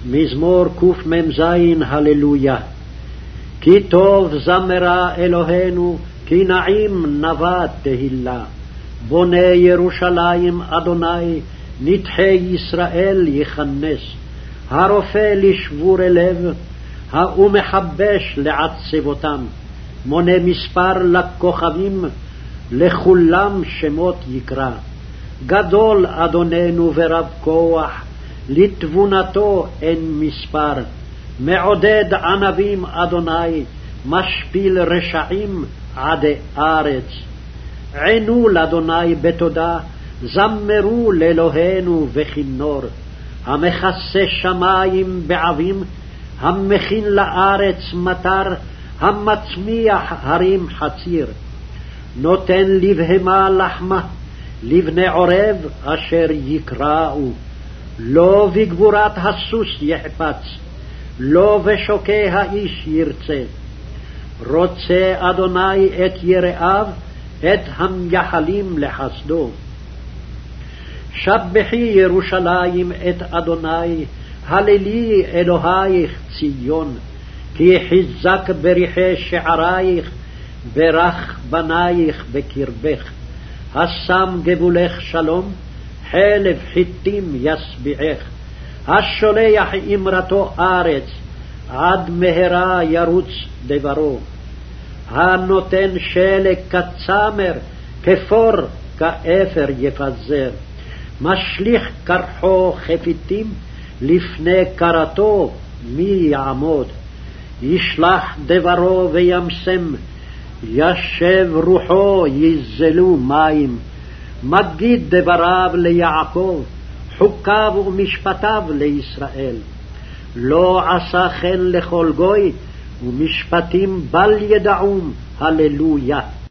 מזמור קמ"ז הללויה. כי טוב זמרה אלוהינו, כי נעים נבא תהילה. בונה ירושלים אדוני, נדחי ישראל יכנס. הרופא לשבור לב, ומחבש לעצבותם. מונה מספר לכוכבים, לכולם שמות יקרא. גדול אדוננו ורב כוח, לתבונתו אין מספר. מעודד ענבים אדוני, משפיל רשעים עדי ארץ. ענו לאדוני בתודה, זמרו לאלוהינו בכינור. המכסה שמים בעבים, המכין לארץ מטר, המצמיח הרים חציר. נותן לבהמה לחמה, לבני עורב אשר יקראו. לא בגבורת הסוס יחפץ, לא בשוקי האיש ירצה. רוצה אדוני את יראיו, את המייחלים לחסדו. שבחי ירושלים את אדוני, הללי אלוהיך ציון. כי חיזק בריחי שערייך, ברך בנייך בקרבך. השם גבולך שלום, חלב חיטים ישביעך. השולח אמרתו ארץ, עד מהרה ירוץ דברו. הנותן שלג כצמר, כפור כאפר יפזר. משליך קרחו חפיתים, לפני קרתו מי יעמוד. ישלח דברו וימסם, ישב רוחו יזלו מים. מגיד דבריו ליעקב, חוקיו ומשפטיו לישראל. לא עשה כן לכל גוי, ומשפטים בל ידעום, הללויה.